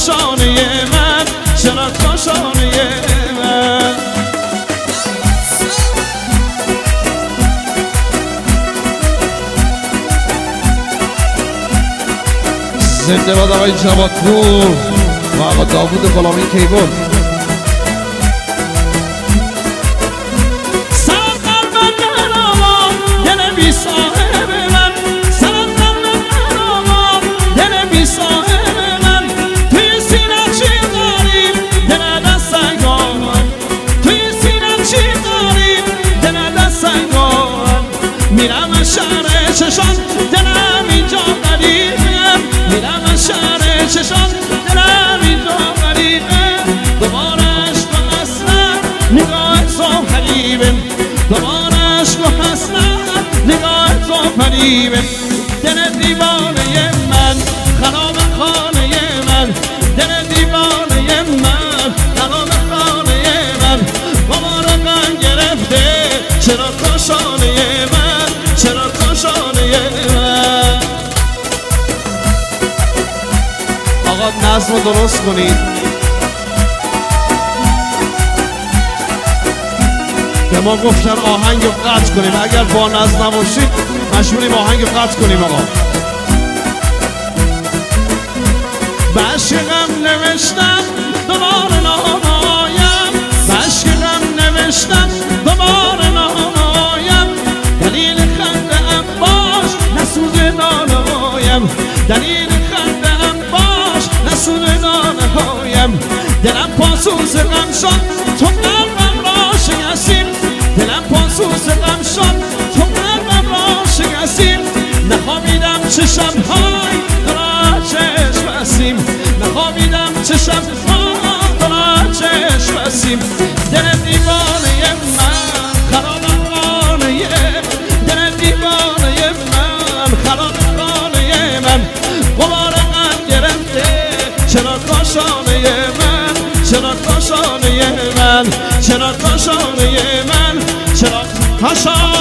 کاشانه من، چرا کاشانه من. زنده باد آقای جوادپور و آقا داوود غلامی کیبورد. میرم از شهر چشان دلم اینجا غریبه، میرم از شهر چشان دلم اینجا غریبه. دوباره عشق و حسرت نگاه تو غریبه، دوباره عشق و حسرت نگاه تو غریبه. دل دیوانه من خراب خانه من، دل دیوانه من خراب خانه من. بابا رقم گرفته چرا کاشانه من، چرا کاشانه من. آقا نظم رو درست کنید. به ما گفتن آهنگ رو قطع کنیم، اگر با نظم نباشید مجبوریم آهنگ رو قطع کنیم. آقا به عشقم نوشتم دوباره نامایم، به عشقم نوشتم دوباره نامایم. دلیل خنده ام باش نسود نانهایم، دلیل خنده ام باش نسود نانهایم. دلم پاسوز غم شد تو قلبم را شکستیم، دلم پاسوز غم شد تو قلبم را شکستیم. نخوابیدم چه شب‌های دارا چشم بستیم، نخوابیدم چه شب‌های دارا چشم بستیم. دل دیوانه من خراب خانه من، دل دیوانه من خراب خانه من. غبار غم گرفته چرا کاشانه من، چرا کاشانه من، چرا کاشانه من، چرا کاشانه